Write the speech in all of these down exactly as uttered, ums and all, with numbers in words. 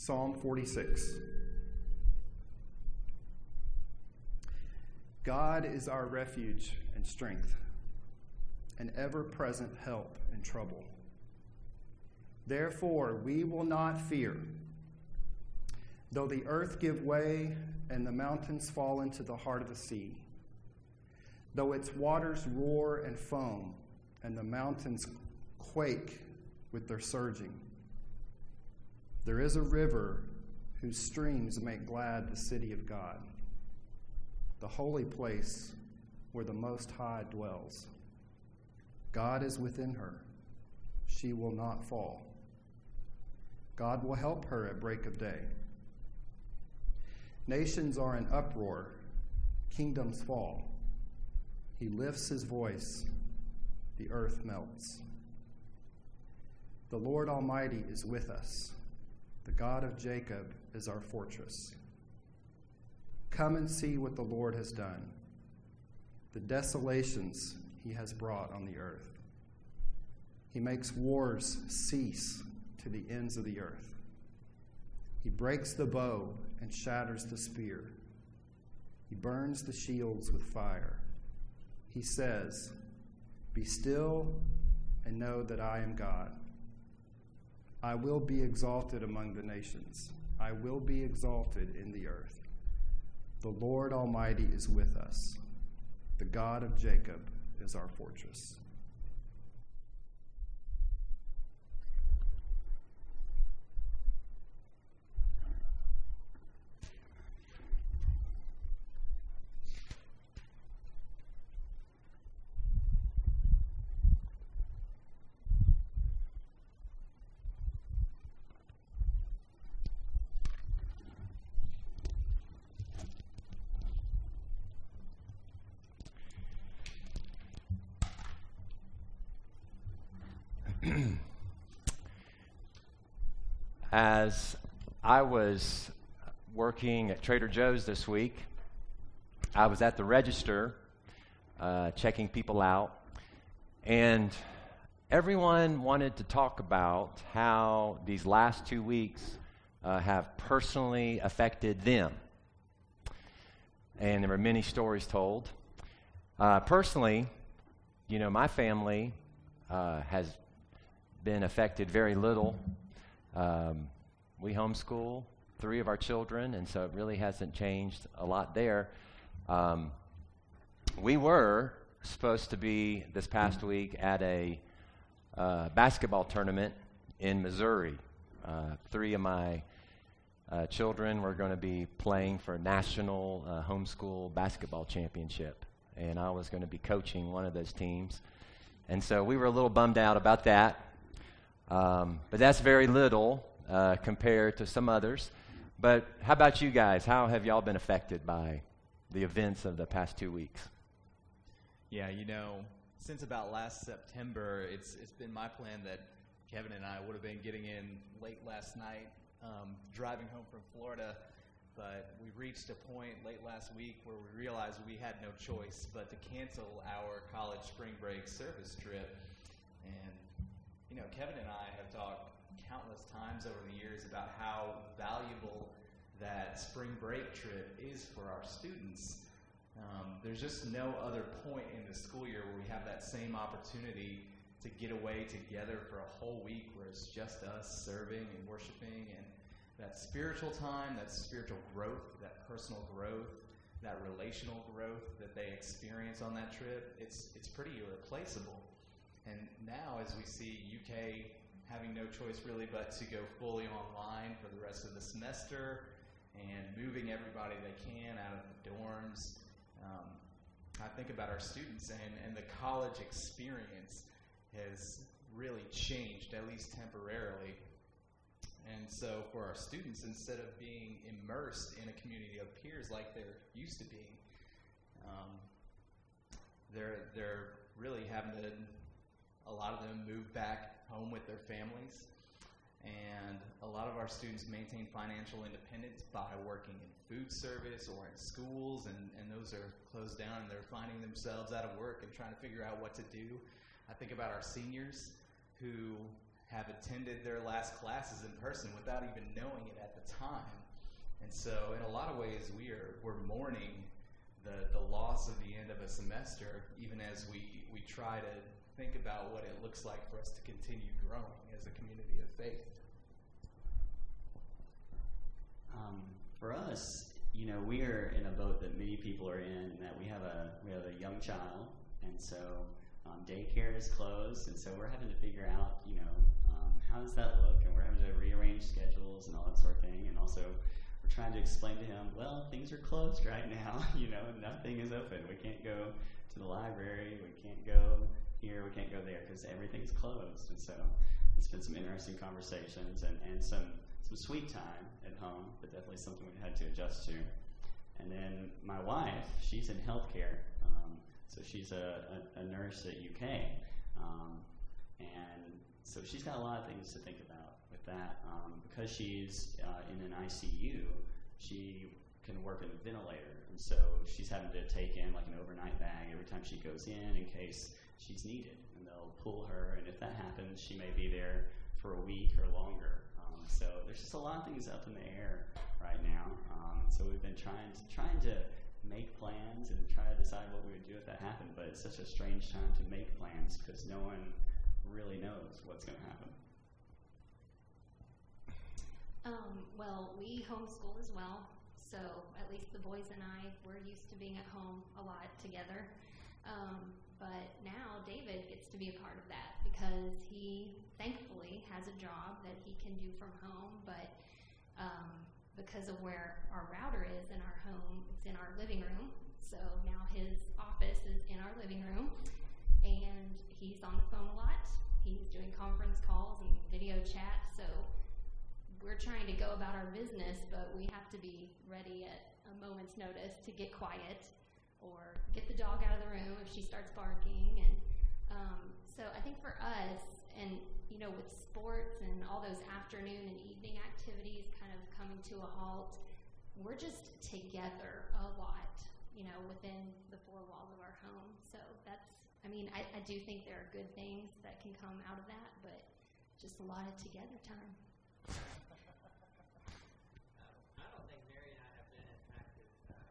Psalm forty-six. God is our refuge and strength, an ever-present help in trouble. Therefore, we will not fear, though the earth give way and the mountains fall into the heart of the sea, though its waters roar and foam and the mountains quake with their surging. There is a river whose streams make glad the city of God, the holy place where the Most High dwells. God is within her. She will not fall. God will help her at break of day. Nations are in uproar. Kingdoms fall. He lifts his voice. The earth melts. The Lord Almighty is with us. The God of Jacob is our fortress. Come and see what the Lord has done, the desolations he has brought on the earth. He makes wars cease to the ends of the earth. He breaks the bow and shatters the spear. He burns the shields with fire. He says, "Be still and know that I am God. I will be exalted among the nations. I will be exalted in the earth. The Lord Almighty is with us. The God of Jacob is our fortress." As I was working at Trader Joe's this week, I was at the register uh, checking people out, and everyone wanted to talk about how these last two weeks uh, have personally affected them. And there were many stories told. Uh, personally, you know, my family uh, has been affected very little. Um, we homeschool three of our children, and so it really hasn't changed a lot there. Um, we were supposed to be this past week at a uh, basketball tournament in Missouri. Uh, three of my uh, children were going to be playing for a national uh, homeschool basketball championship, and I was going to be coaching one of those teams. And so we were a little bummed out about that. Um, but that's very little uh, compared to some others. But how about you guys? How have y'all been affected by the events of the past two weeks? Yeah, you know, since about last September, it's it's been my plan that Kevin and I would have been getting in late last night, um, driving home from Florida. But we reached a point late last week where we realized we had no choice but to cancel our college spring break service trip. And you know, Kevin and I have talked countless times over the years about how valuable that spring break trip is for our students. Um, there's just no other point in the school year where we have that same opportunity to get away together for a whole week where it's just us serving and worshiping, and that spiritual time, that spiritual growth, that personal growth, that relational growth that they experience on that trip, it's it's pretty irreplaceable. And now, as we see U K having no choice really but to go fully online for the rest of the semester and moving everybody they can out of the dorms, um, I think about our students, and, and the college experience has really changed, at least temporarily. And so for our students, instead of being immersed in a community of peers like they're used to being, um, they're, they're really having to, a lot of them move back home with their families. And a lot of our students maintain financial independence by working in food service or in schools, and, and those are closed down, and they're finding themselves out of work and trying to figure out what to do. I think about our seniors who have attended their last classes in person without even knowing it at the time. And so in a lot of ways, we are, we're mourning the, the loss of the end of a semester, even as we, we try to think about what it looks like for us to continue growing as a community of faith. Um, for us, you know, we are in a boat that many people are in, in that we have a we have a young child, and so um, daycare is closed, and so we're having to figure out, you know, um, how does that look, and we're having to rearrange schedules and all that sort of thing, and also we're trying to explain to him, well, things are closed right now, you know, nothing is open. We can't go to the library, we can't go here, we can't go there, because everything's closed, and so it's been some interesting conversations and, and some some sweet time at home, but definitely something we had to adjust to. And then my wife, she's in healthcare, um, so she's a, a, a nurse at U K, um, and so she's got a lot of things to think about with that. Um, because she's uh, in an I C U, she can work in a ventilator, and so she's having to take in like an overnight bag every time she goes in in case she's needed, and they'll pull her, and if that happens, she may be there for a week or longer. So there's just a lot of things up in the air right now. Um, so we've been trying to, trying to make plans and try to decide what we would do if that happened. But it's such a strange time to make plans because no one really knows what's going to happen. Um, well, we homeschool as well. So at least the boys and I, we're used to being at home a lot together. Um, but now David gets to be a part of that because he thankfully has a job that he can do from home, but um, because of where our router is in our home, it's in our living room. So now his office is in our living room, and he's on the phone a lot. He's doing conference calls and video chat, so we're trying to go about our business, but we have to be ready at a moment's notice to get quiet or get the dog out of the room if she starts barking. And um, so I think for us, and you know, with sports and all those afternoon and evening activities kind of coming to a halt, we're just together a lot, you know, within the four walls of our home. So that's, I mean, I, I do think there are good things that can come out of that, but just a lot of together time. I don't think Mary and I have been impacted.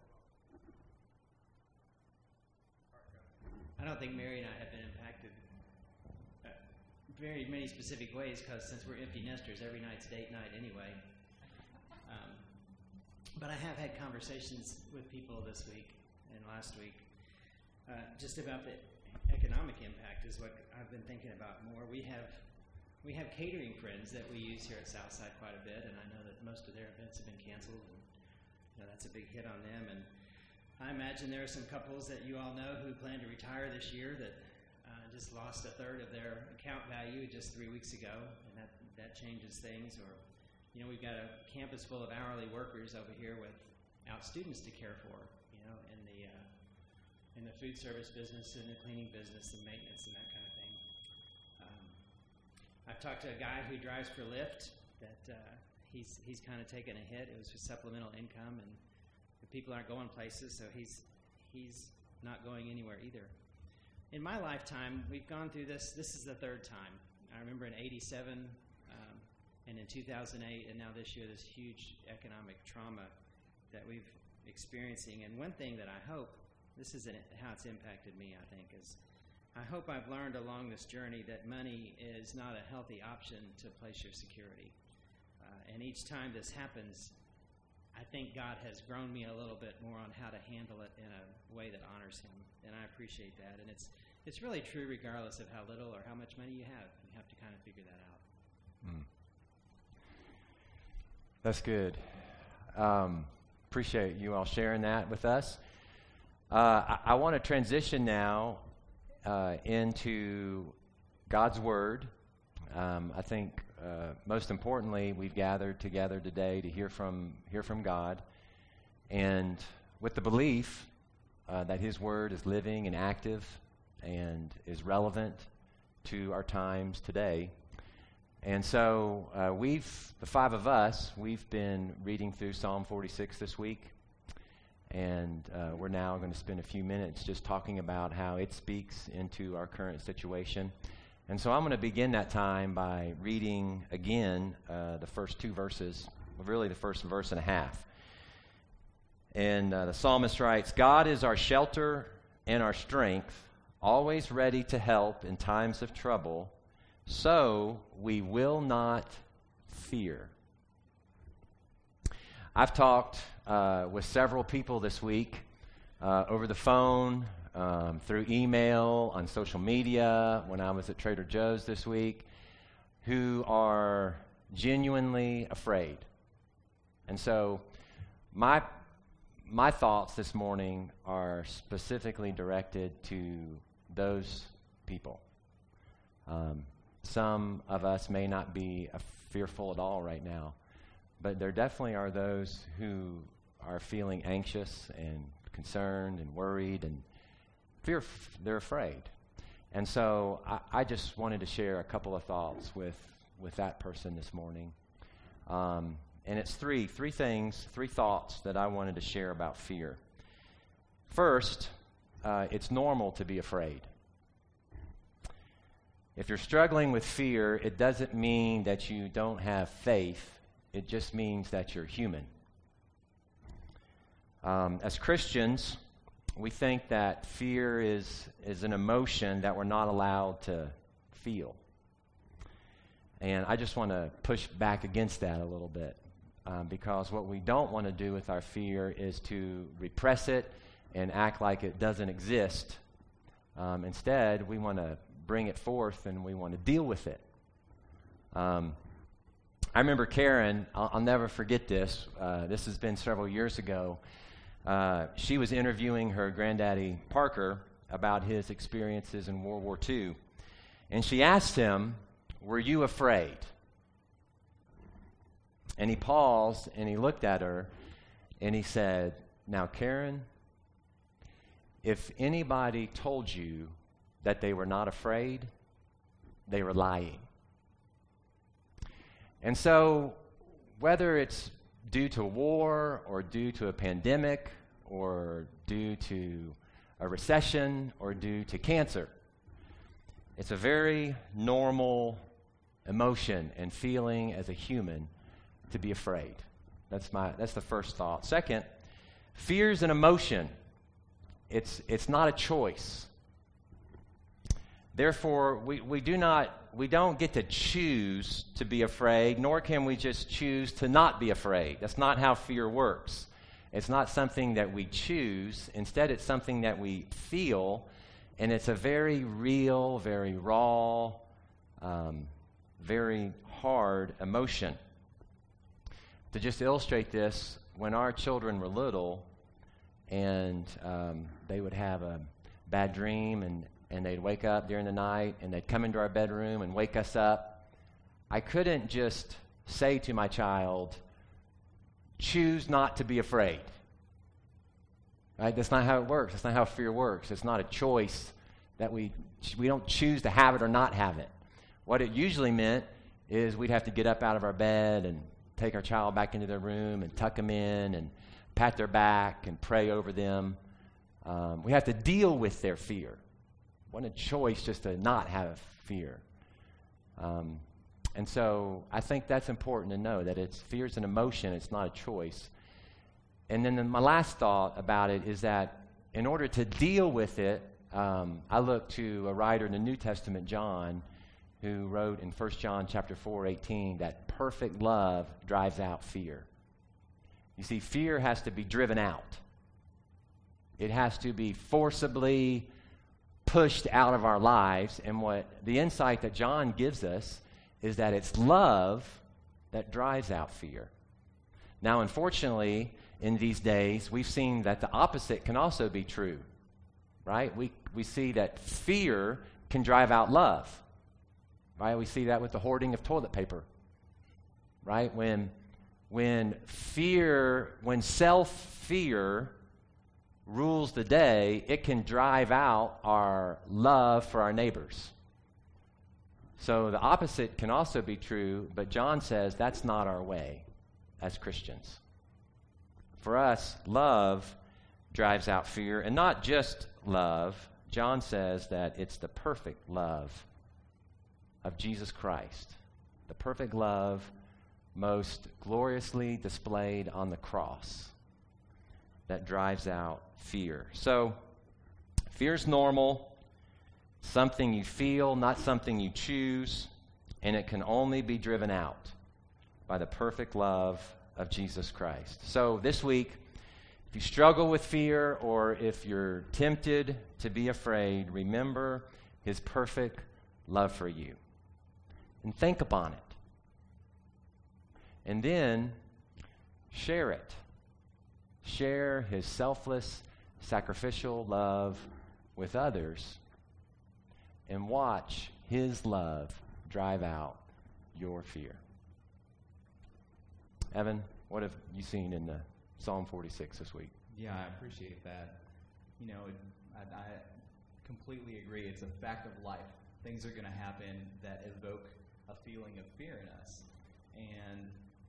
I don't think Mary and I have been impacted uh, very many specific ways because since we're empty nesters, every night's date night anyway. Um, but I have had conversations with people this week and last week uh, just about the economic impact is what I've been thinking about more. We have we have catering friends that we use here at Southside quite a bit, and I know that most of their events have been canceled, and you know, that's a big hit on them. And I imagine there are some couples that you all know who plan to retire this year that uh, just lost a third of their account value just three weeks ago, and that, that changes things. Or, you know, we've got a campus full of hourly workers over here without students to care for, you know, in the uh, in the food service business, in the cleaning business, and maintenance, and that kind of thing. Um, I've talked to a guy who drives for Lyft that uh, he's he's kind of taken a hit. It was for supplemental income, and the people aren't going places, so he's he's not going anywhere either. In my lifetime, we've gone through this. This is the third time. I remember in eighty-seven, um, and in two thousand eight, and now this year, this huge economic trauma that we've experiencing. And one thing that I hope, this is how it's impacted me, I think, is I hope I've learned along this journey that money is not a healthy option to place your security. Uh, and each time this happens, I think God has grown me a little bit more on how to handle it in a way that honors Him, and I appreciate that. And it's it's really true regardless of how little or how much money you have. You have to kind of figure that out. Mm. That's good. Um, appreciate you all sharing that with us. Uh, I, I want to transition now uh, into God's Word. Um, I think uh, most importantly, we've gathered together today to hear from hear from God, and with the belief uh, that His Word is living and active and is relevant to our times today. And so uh, we've, the five of us, we've been reading through Psalm forty-six this week, and uh, we're now going to spend a few minutes just talking about how it speaks into our current situation. And so I'm going to begin that time by reading again uh, the first two verses, really the first verse and a half. And uh, the psalmist writes, God is our shelter and our strength, always ready to help in times of trouble, so we will not fear. I've talked uh, with several people this week uh, over the phone, um, through email, on social media, when I was at Trader Joe's this week, who are genuinely afraid. And so my my thoughts this morning are specifically directed to those people. Um, some of us may not be uh, fearful at all right now, but there definitely are those who are feeling anxious and concerned and worried and fear. They're afraid. And so I, I just wanted to share a couple of thoughts with, with that person this morning. Um, and it's three, three things, three thoughts that I wanted to share about fear. First, uh, it's normal to be afraid. If you're struggling with fear, it doesn't mean that you don't have faith. It just means that you're human. Um, as Christians, we think that fear is, is an emotion that we're not allowed to feel. And I just want to push back against that a little bit, um, because what we don't want to do with our fear is to repress it and act like it doesn't exist. Um, instead, we want to bring it forth and we want to deal with it. Um, I remember Karen, I'll, I'll never forget this. Uh, this has been several years ago. Uh, she was interviewing her granddaddy, Parker, about his experiences in World War Two. And she asked him, were you afraid? And he paused and he looked at her and he said, now, Karen, if anybody told you that they were not afraid, they were lying. And so, whether it's due to war or due to a pandemic or due to a recession or due to cancer, it's a very normal emotion and feeling as a human to be afraid. That's my that's the first thought. Second, fear is an emotion. It's it's not a choice. Therefore, we, we do not we don't get to choose to be afraid, nor can we just choose to not be afraid. That's not how fear works. It's not something that we choose. Instead, it's something that we feel, and it's a very real, very raw, um, very hard emotion. To just illustrate this, when our children were little, and um, they would have a bad dream, and and they'd wake up during the night, and they'd come into our bedroom and wake us up, I couldn't just say to my child, choose not to be afraid. Right? That's not how it works. That's not how fear works. It's not a choice that we we don't choose to have it or not have it. What it usually meant is we'd have to get up out of our bed and take our child back into their room and tuck them in and pat their back and pray over them. Um, we have to deal with their fear. What a choice just to not have fear. Um, and so I think that's important to know, that it's fear is an emotion, it's not a choice. And then the, my last thought about it is that in order to deal with it, um, I look to a writer in the New Testament, John, who wrote in First John chapter four, eighteen, that perfect love drives out fear. You see, fear has to be driven out. It has to be forcibly pushed out of our lives. And what the insight that John gives us is that it's love that drives out fear. Now, unfortunately, in these days, we've seen that the opposite can also be true, right? We we see that fear can drive out love, right? We see that with the hoarding of toilet paper, right? When when fear, when self-fear rules the day, it can drive out our love for our neighbors. So the opposite can also be true, but John says that's not our way as Christians. For us, love drives out fear, and not just love. John says that it's the perfect love of Jesus Christ, the perfect love most gloriously displayed on the cross that drives out fear. So, fear's normal, something you feel, not something you choose, and it can only be driven out by the perfect love of Jesus Christ. So this week, if you struggle with fear or if you're tempted to be afraid, remember his perfect love for you and think upon it. And then share it. Share his selfless, sacrificial love with others and watch his love drive out your fear. Evan, what have you seen in the Psalm forty-six this week? Yeah, I appreciate that. You know, I, I completely agree. It's a fact of life. Things are going to happen that evoke a feeling of fear in us. And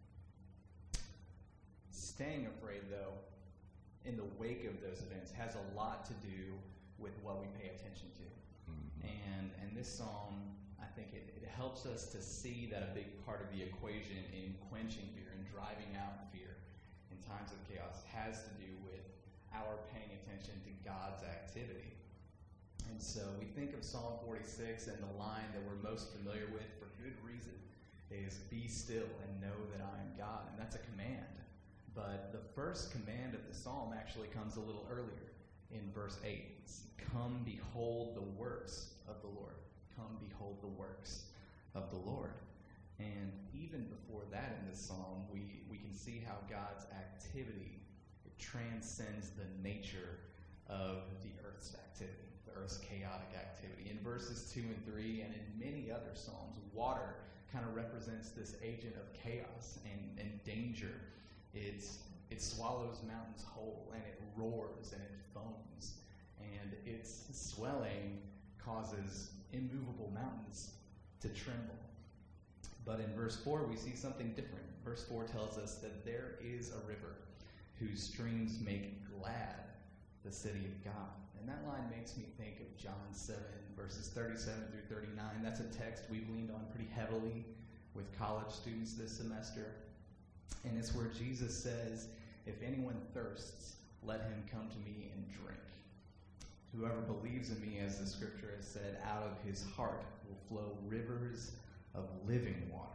staying afraid, though, in the wake of those events has a lot to do with what we pay attention to. Mm-hmm. And and this psalm, I think it, it helps us to see that a big part of the equation in quenching fear and driving out fear in times of chaos has to do with our paying attention to God's activity. And so we think of Psalm forty-six, and the line that we're most familiar with for good reason is, "Be still and know that I am God." And that's a command. But the first command of the psalm actually comes a little earlier in verse eight. It's, "Come behold the works of the Lord." Come behold the works of the Lord. And even before that in this psalm, we, we can see how God's activity it transcends the nature of the earth's activity, the earth's chaotic activity. In verses two and three, and in many other psalms, water kind of represents this agent of chaos and, and danger. It's, it swallows mountains whole, and it roars, and it foams, and its swelling causes immovable mountains to tremble. But in verse four, we see something different. Verse four tells us that there is a river whose streams make glad the city of God. And that line makes me think of John seven, verses thirty-seven through thirty-nine. That's a text we've leaned on pretty heavily with college students this semester. And it's where Jesus says, "If anyone thirsts, let him come to me and drink. Whoever believes in me," as the scripture has said, "out of his heart will flow rivers of living water."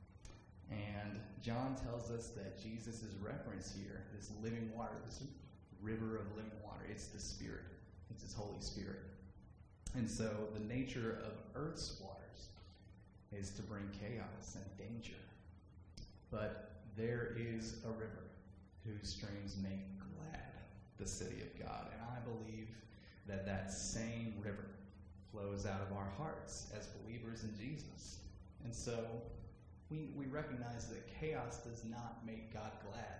And John tells us that Jesus' reference here, this living water, this river of living water, it's the Spirit. It's his Holy Spirit. And so the nature of earth's waters is to bring chaos and danger. But there is a river whose streams make glad the city of God. And I believe that that same river flows out of our hearts as believers in Jesus. And so we, we recognize that chaos does not make God glad,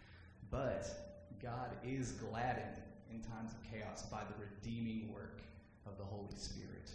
but God is gladdened in times of chaos by the redeeming work of the Holy Spirit.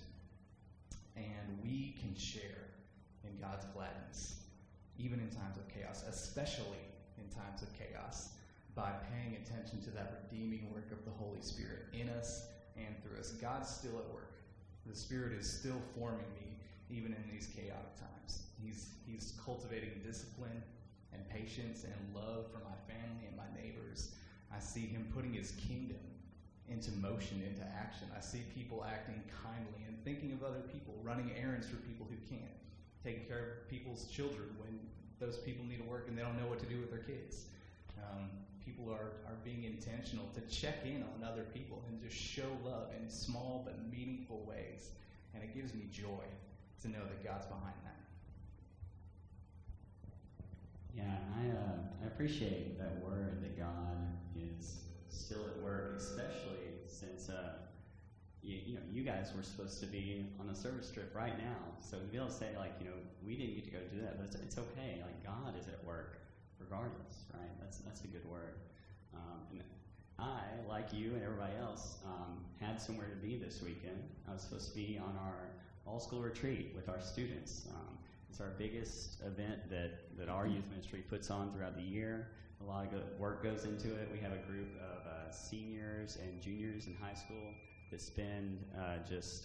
And we can share in God's gladness, even in times of chaos, especially in times of chaos, by paying attention to that redeeming work of the Holy Spirit in us and through us. God's still at work. The Spirit is still forming me even in these chaotic times. He's, he's cultivating discipline and patience and love for my family and my neighbors. I see him putting his kingdom into motion, into action. I see people acting kindly and thinking of other people, running errands for people who can't, taking care of people's children when those people need to work and they don't know what to do with their kids. Um, people are, are being intentional to check in on other people and just show love in small but meaningful ways. And it gives me joy to know that God's behind that. Yeah, I, uh, I appreciate that word that God is still at work, especially since uh, you, you know you guys were supposed to be on a service trip right now. So to be able to say, like, you know, we didn't get to go do that, but it's, it's okay. Like, God is at work regardless, right? That's that's a good word. Um, and I, like you and everybody else, um, had somewhere to be this weekend. I was supposed to be on our all-school retreat with our students. Um, it's our biggest event that, that our youth ministry puts on throughout the year. A lot of good work goes into it. We have a group of uh, seniors and juniors in high school that spend uh, just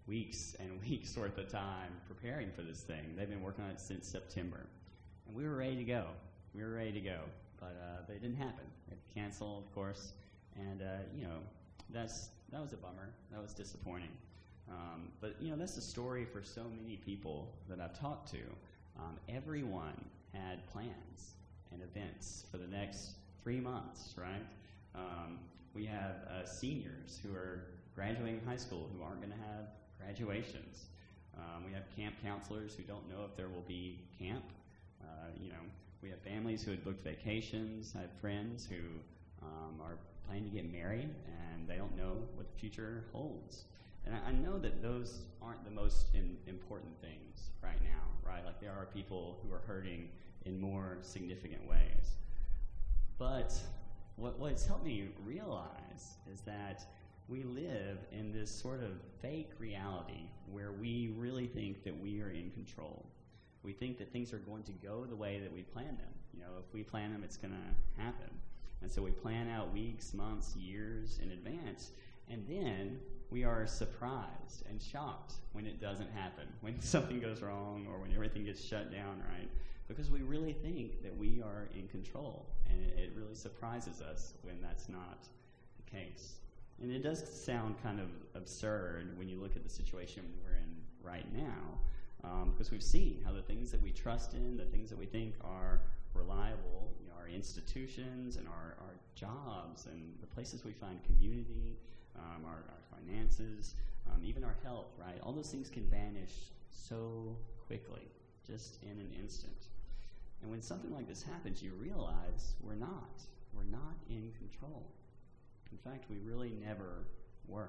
weeks and weeks worth of time preparing for this thing. They've been working on it since September. And we were ready to go. We were ready to go. But, uh, but it didn't happen. It canceled, of course. And, uh, you know, that's that was a bummer. That was disappointing. Um, but, you know, that's the story for so many people that I've talked to. Um, everyone had plans and events for the next three months, right? Um, we have uh, seniors who are graduating high school who aren't going to have graduations. Um, we have camp counselors who don't know if there will be camp. Uh, you know, we have families who had booked vacations. I have friends who um, are planning to get married, and they don't know what the future holds. And I, I know that those aren't the most in, important things right now, right? Like there are people who are hurting in more significant ways. But what, what it's helped me realize is that we live in this sort of fake reality where we really think that we are in control. We think that things are going to go the way that we plan them. You know, if we plan them, it's going to happen. And so we plan out weeks, months, years in advance, and then we are surprised and shocked when it doesn't happen, when something goes wrong or when everything gets shut down, right? Because we really think that we are in control, and it, it really surprises us when that's not the case. And it does sound kind of absurd when you look at the situation we're in right now, um, because we've seen how the things that we trust in, the things that we think are reliable, you know, our institutions and our, our jobs and the places we find community, um, our, our finances, um, even our health, right? All those things can vanish so quickly, just in an instant. And when something like this happens, you realize we're not. We're not in control. In fact, we really never were.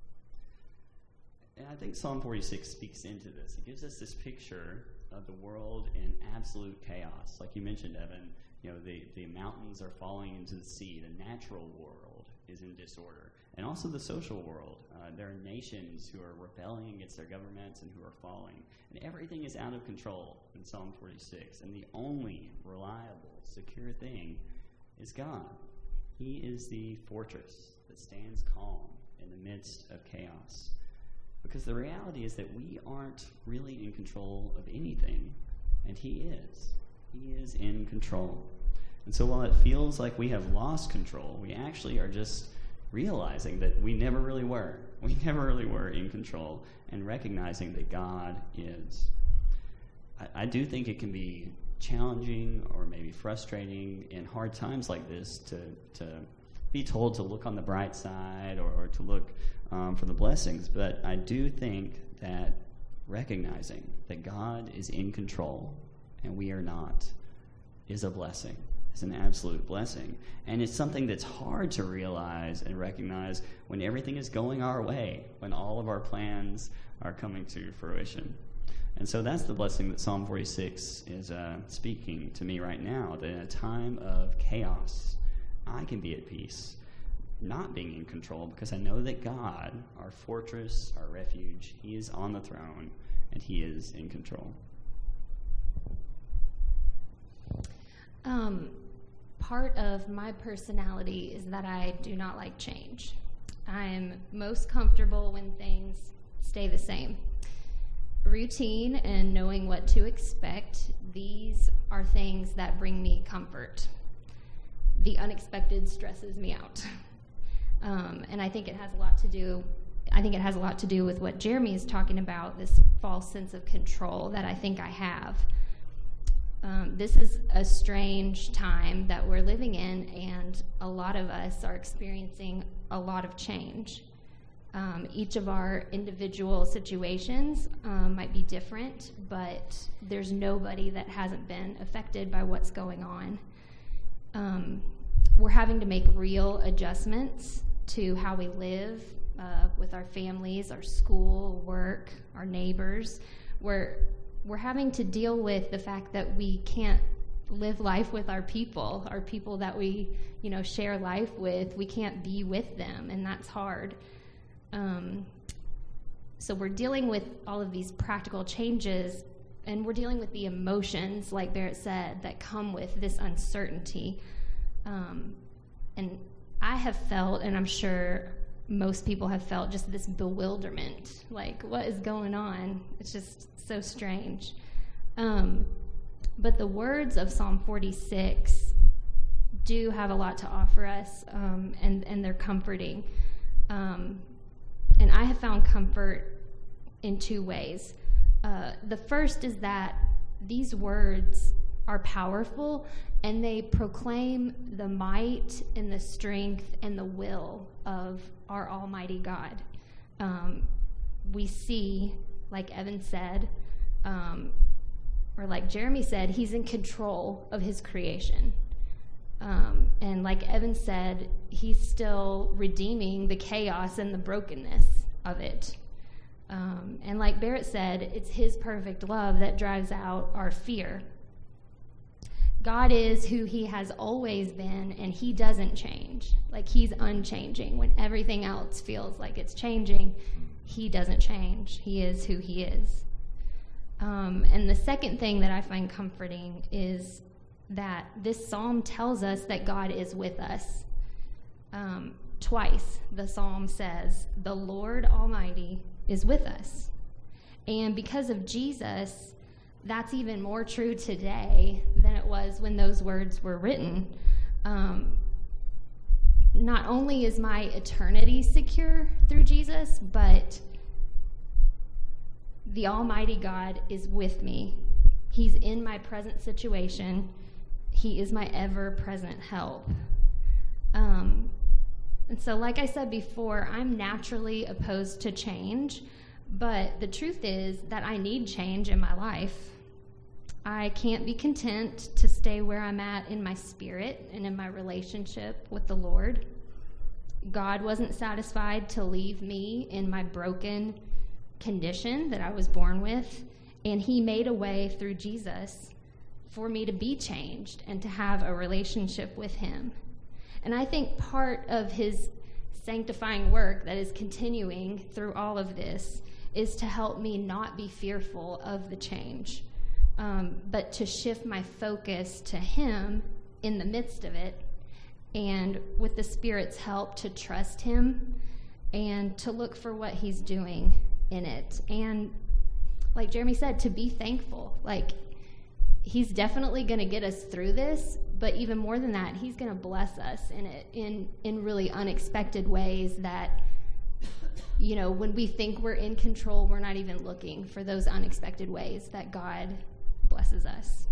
And I think Psalm forty-six speaks into this. It gives us this picture of the world in absolute chaos. Like you mentioned, Evan, you know, the, the mountains are falling into the sea. The natural world is in disorder. And also the social world. Uh, there are nations who are rebelling against their governments and who are falling. And everything is out of control in Psalm forty-six. And the only reliable, secure thing is God. He is the fortress that stands calm in the midst of chaos. Because the reality is that we aren't really in control of anything, and He is. He is in control. And so while it feels like we have lost control, we actually are just realizing that we never really were. We never really were in control, and recognizing that God is. I, I do think it can be challenging or maybe frustrating in hard times like this to to be told to look on the bright side or, or to look um, for the blessings. But I do think that recognizing that God is in control and we are not is a blessing. It's an absolute blessing. And it's something that's hard to realize and recognize when everything is going our way, when all of our plans are coming to fruition. And so that's the blessing that Psalm forty-six is uh, speaking to me right now, that in a time of chaos, I can be at peace, not being in control, because I know that God, our fortress, our refuge, He is on the throne, and He is in control. Um, part of my personality is that I do not like change. I am most comfortable when things stay the same. Routine and knowing what to expect, these are things that bring me comfort. The unexpected stresses me out. Um, and I think it has a lot to do, I think it has a lot to do with what Jeremy is talking about, this false sense of control that I think I have. Um, this is a strange time that we're living in, and a lot of us are experiencing a lot of change. Um, each of our individual situations um, might be different, but there's nobody that hasn't been affected by what's going on. Um, we're having to make real adjustments to how we live uh, with our families, our school, work, our neighbors. We're, we're having to deal with the fact that we can't live life with our people, our people that we, you know, share life with. We can't be with them, and that's hard. Um, so we're dealing with all of these practical changes, and we're dealing with the emotions, like Barrett said, that come with this uncertainty. Um, and I have felt, and I'm sure most people have felt just this bewilderment, like, what is going on? It's just so strange. Um, but the words of Psalm forty-six do have a lot to offer us, um, and, and they're comforting. Um, and I have found comfort in two ways. Uh, the first is that these words are powerful, and they proclaim the might and the strength and the will of our Almighty God. Um, we see, like Evan said, um, or like Jeremy said, he's in control of his creation. Um, and like Evan said, he's still redeeming the chaos and the brokenness of it. Um, and like Barrett said, it's his perfect love that drives out our fear. God is who he has always been, and he doesn't change. Like, he's unchanging. When everything else feels like it's changing, he doesn't change. He is who he is. Um, and the second thing that I find comforting is that this psalm tells us that God is with us. Um, twice the psalm says, the Lord Almighty is with us. And because of Jesus, that's even more true today than it was when those words were written. Um, not only is my eternity secure through Jesus, but the Almighty God is with me. He's in my present situation. He is my ever-present help. Um, and so, like I said before, I'm naturally opposed to change, but the truth is that I need change in my life. I can't be content to stay where I'm at in my spirit and in my relationship with the Lord. God wasn't satisfied to leave me in my broken condition that I was born with, and he made a way through Jesus for me to be changed and to have a relationship with him. And I think part of his sanctifying work that is continuing through all of this is to help me not be fearful of the change, um, but to shift my focus to him in the midst of it, and with the Spirit's help to trust him and to look for what he's doing in it. And like Jeremy said, to be thankful. Like, he's definitely going to get us through this, but even more than that, he's going to bless us in it in, in really unexpected ways that, you know, when we think we're in control, we're not even looking for those unexpected ways that God blesses us.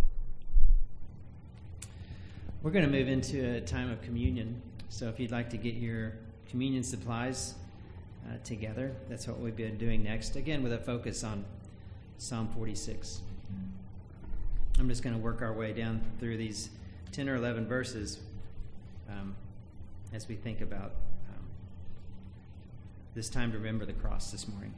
We're going to move into a time of communion. So if you'd like to get your communion supplies uh, together, that's what we've been doing next. Again, with a focus on Psalm forty-six. I'm just going to work our way down through these ten or eleven verses um, as we think about um, this time to remember the cross this morning.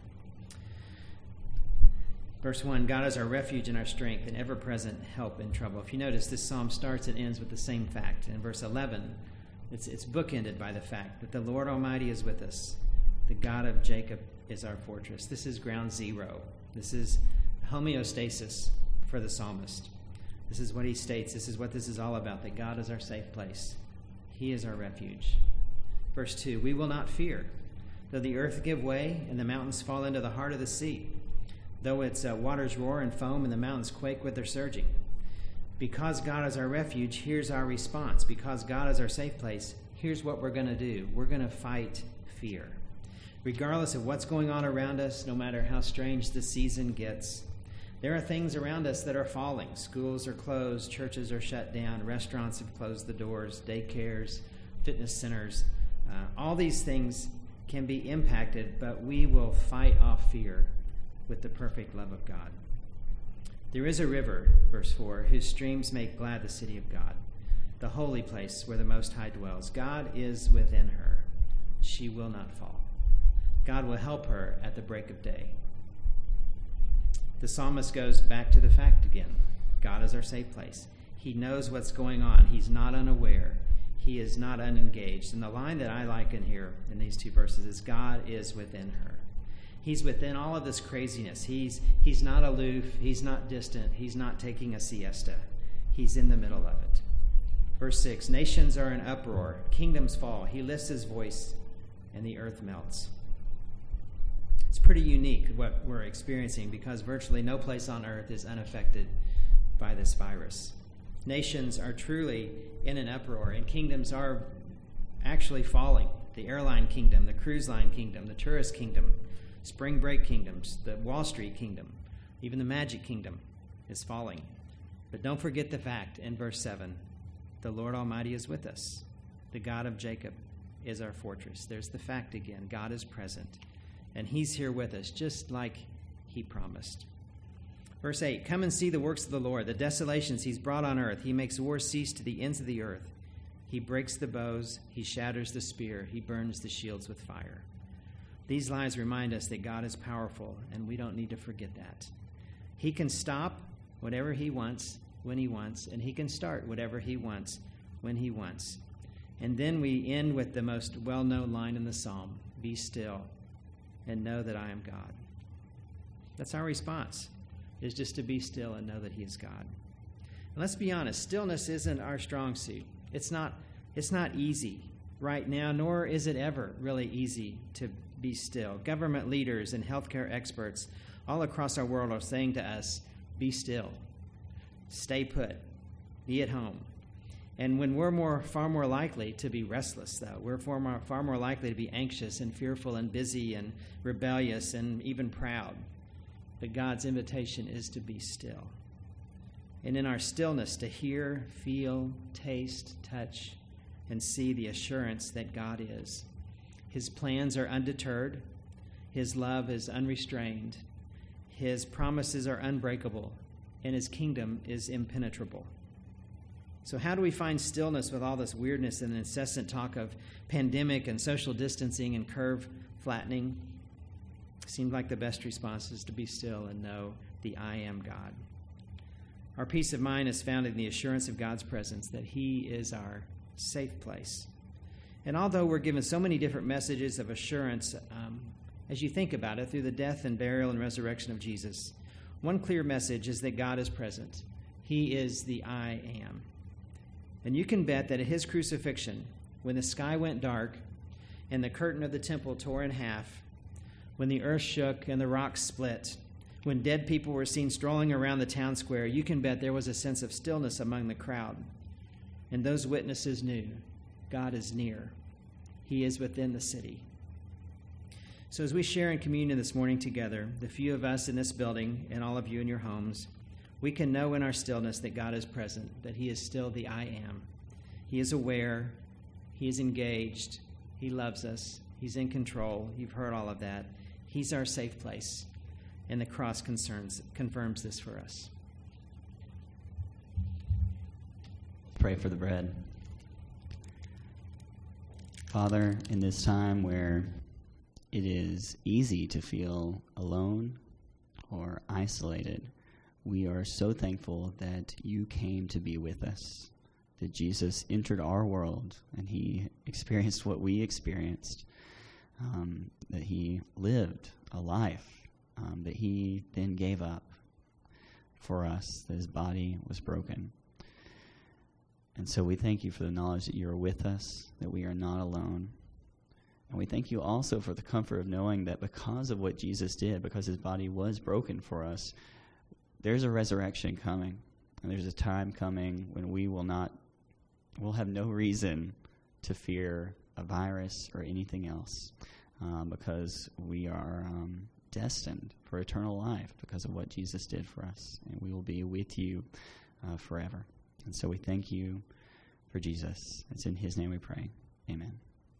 Verse one, God is our refuge and our strength, and ever-present help in trouble. If you notice, this psalm starts and ends with the same fact. In verse eleven, it's, it's bookended by the fact that the Lord Almighty is with us. The God of Jacob is our fortress. This is ground zero. This is homeostasis for the psalmist. This is what he states. This is what this is all about, that God is our safe place. He is our refuge. Verse two, we will not fear, though the earth give way and the mountains fall into the heart of the sea, though its uh, waters roar and foam and the mountains quake with their surging. Because God is our refuge, here's our response. Because God is our safe place, here's what we're going to do. We're going to fight fear. Regardless of what's going on around us, no matter how strange the season gets, there are things around us that are falling. Schools are closed, churches are shut down, restaurants have closed the doors, daycares, fitness centers. Uh, all these things can be impacted, but we will fight off fear with the perfect love of God. There is a river, verse four, whose streams make glad the city of God, the holy place where the Most High dwells. God is within her. She will not fall. God will help her at the break of day. The psalmist goes back to the fact again. God is our safe place. He knows what's going on. He's not unaware. He is not unengaged. And the line that I like in here in these two verses is God is within her. He's within all of this craziness. He's, he's not aloof. He's not distant. He's not taking a siesta. He's in the middle of it. Verse six, nations are in uproar. Kingdoms fall. He lifts his voice and the earth melts. It's pretty unique what we're experiencing because virtually no place on earth is unaffected by this virus. Nations are truly in an uproar, and kingdoms are actually falling. The airline kingdom, the cruise line kingdom, the tourist kingdom, spring break kingdoms, the Wall Street kingdom, even the magic kingdom is falling. But don't forget the fact in verse seven, the Lord Almighty is with us. The God of Jacob is our fortress. There's the fact again. God is present, and he's here with us just like he promised. Verse eight, come and see the works of the Lord, the desolations he's brought on earth. He makes war cease to the ends of the earth. He breaks the bows, he shatters the spear, he burns the shields with fire. These lines remind us that God is powerful, and we don't need to forget that. He can stop whatever he wants, when he wants, and he can start whatever he wants, when he wants. And then we end with the most well-known line in the psalm, be still and know that I am God. That's our response, is just to be still and know that he is God. And let's be honest, stillness isn't our strong suit. It's not, it's not easy right now, nor is it ever really easy to be still. Government leaders and healthcare experts all across our world are saying to us, be still, stay put, be at home. And when we're more, far more likely to be restless, though, we're far more, far more likely to be anxious and fearful and busy and rebellious and even proud. But God's invitation is to be still. And in our stillness, to hear, feel, taste, touch, and see the assurance that God is. His plans are undeterred. His love is unrestrained. His promises are unbreakable. And his kingdom is impenetrable. So how do we find stillness with all this weirdness and incessant talk of pandemic and social distancing and curve flattening? Seemed like the best response is to be still and know the I am God. Our peace of mind is found in the assurance of God's presence, that he is our safe place. And although we're given so many different messages of assurance, um, as you think about it, through the death and burial and resurrection of Jesus, one clear message is that God is present. He is the I am. And you can bet that at his crucifixion, when the sky went dark and the curtain of the temple tore in half, when the earth shook and the rocks split, when dead people were seen strolling around the town square, you can bet there was a sense of stillness among the crowd. And those witnesses knew God is near. He is within the city. So as we share in communion this morning together, the few of us in this building and all of you in your homes, we can know in our stillness that God is present, that he is still the I am. He is aware. He is engaged. He loves us. He's in control. You've heard all of that. He's our safe place. And the cross concerns, confirms this for us. Pray for the bread. Father, in this time where it is easy to feel alone or isolated, we are so thankful that you came to be with us, that Jesus entered our world and he experienced what we experienced, um, that he lived a life um, that he then gave up for us, that his body was broken. And so we thank you for the knowledge that you are with us, that we are not alone. And we thank you also for the comfort of knowing that because of what Jesus did, because his body was broken for us, there's a resurrection coming. And there's a time coming when we will not, we'll have no reason to fear a virus or anything else, um, because we are um, destined for eternal life because of what Jesus did for us. And we will be with you uh, forever. And so we thank you for Jesus. It's in his name we pray. Amen.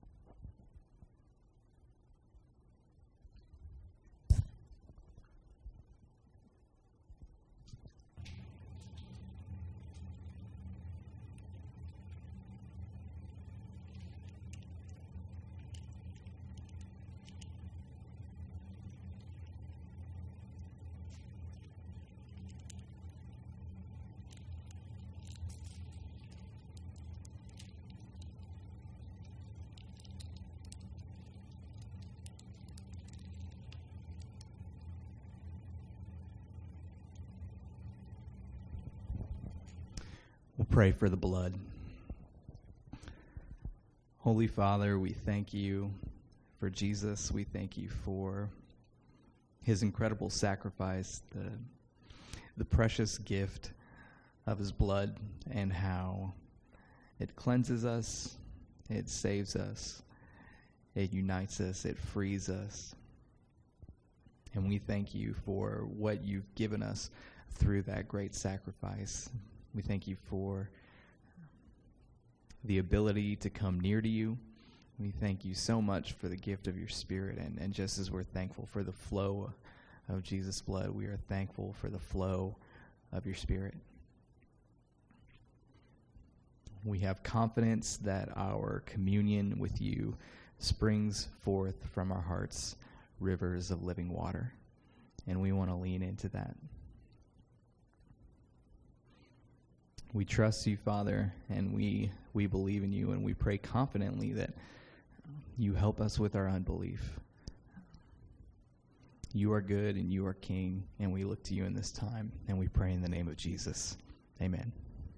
We'll pray for the blood. Holy Father, we thank you for Jesus. We thank you for his incredible sacrifice, the, the precious gift of his blood, and how it cleanses us, it saves us, it unites us, it frees us. And we thank you for what you've given us through that great sacrifice. We thank you for the ability to come near to you. We thank you so much for the gift of your Spirit. And, and just as we're thankful for the flow of Jesus' blood, we are thankful for the flow of your Spirit. We have confidence that our communion with you springs forth from our hearts rivers of living water, and we want to lean into that. We trust you, Father, and we we believe in you, and we pray confidently that you help us with our unbelief. You are good and you are King, and we look to you in this time, and we pray in the name of Jesus. Amen.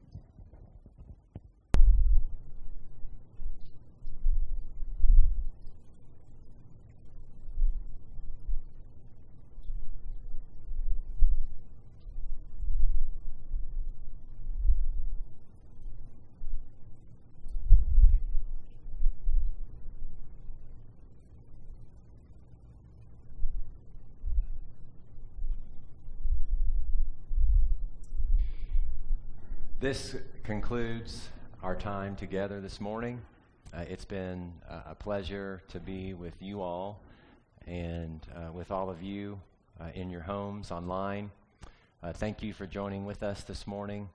This concludes our time together this morning. Uh, it's been uh, a pleasure to be with you all and uh, with all of you uh, in your homes, online. Uh, thank you for joining with us this morning.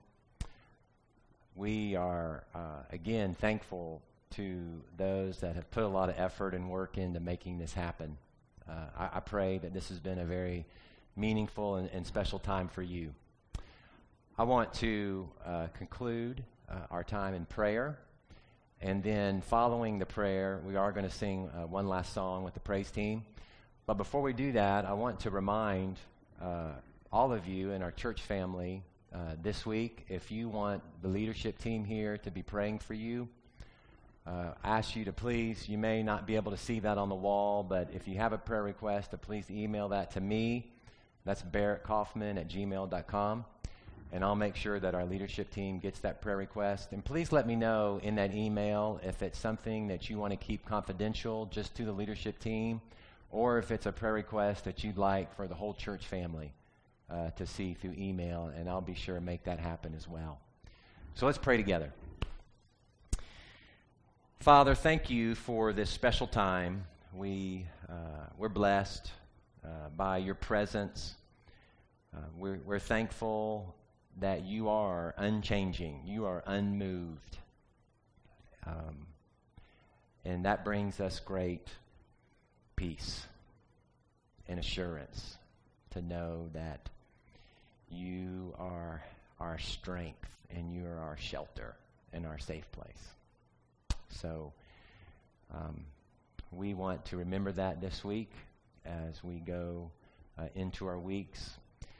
We are, uh, again, thankful to those that have put a lot of effort and work into making this happen. Uh, I, I pray that this has been a very meaningful and, and special time for you. I want to uh, conclude uh, our time in prayer, and then following the prayer, we are going to sing uh, one last song with the praise team. But before we do that, I want to remind uh, all of you in our church family uh, this week, if you want the leadership team here to be praying for you, uh, ask you to please, you may not be able to see that on the wall, but if you have a prayer request, to please email that to me. That's barrett kaufman at gmail dot com. And I'll make sure that our leadership team gets that prayer request. And please let me know in that email if it's something that you want to keep confidential just to the leadership team, or if it's a prayer request that you'd like for the whole church family uh, to see through email, and I'll be sure to make that happen as well. So let's pray together. Father, thank you for this special time. We, uh, we're blessed uh, by your presence. Uh, we're, we're thankful that you are unchanging, you are unmoved. Um, and that brings us great peace and assurance to know that you are our strength and you are our shelter and our safe place. So um, we want to remember that this week as we go uh, into our weeks.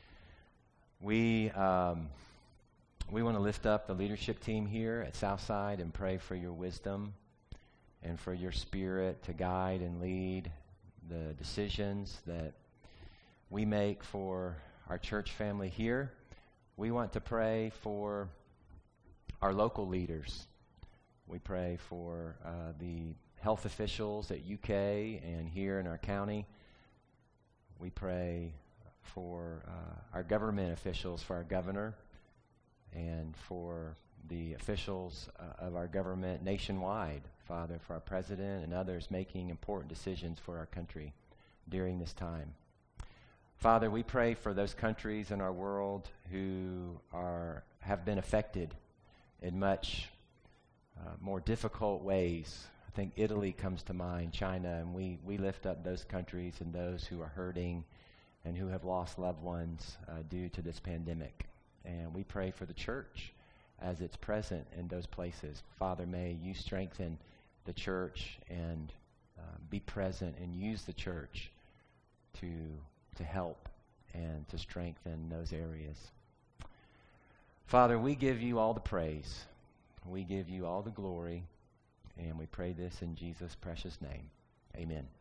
We um, we want to lift up the leadership team here at Southside and pray for your wisdom and for your spirit to guide and lead the decisions that we make for our church family here. We want to pray for our local leaders. We pray for uh, the health officials at U K and here in our county. We pray for uh, our government officials, for our governor, and for the officials uh, of our government nationwide, Father, for our president and others making important decisions for our country during this time. Father, we pray for those countries in our world who are have been affected in much uh, more difficult ways. I think Italy comes to mind, China, and we, we lift up those countries and those who are hurting and who have lost loved ones uh, due to this pandemic. And we pray for the church as it's present in those places. Father, may you strengthen the church and uh, be present and use the church to, to help and to strengthen those areas. Father, we give you all the praise. We give you all the glory. And we pray this in Jesus' precious name. Amen.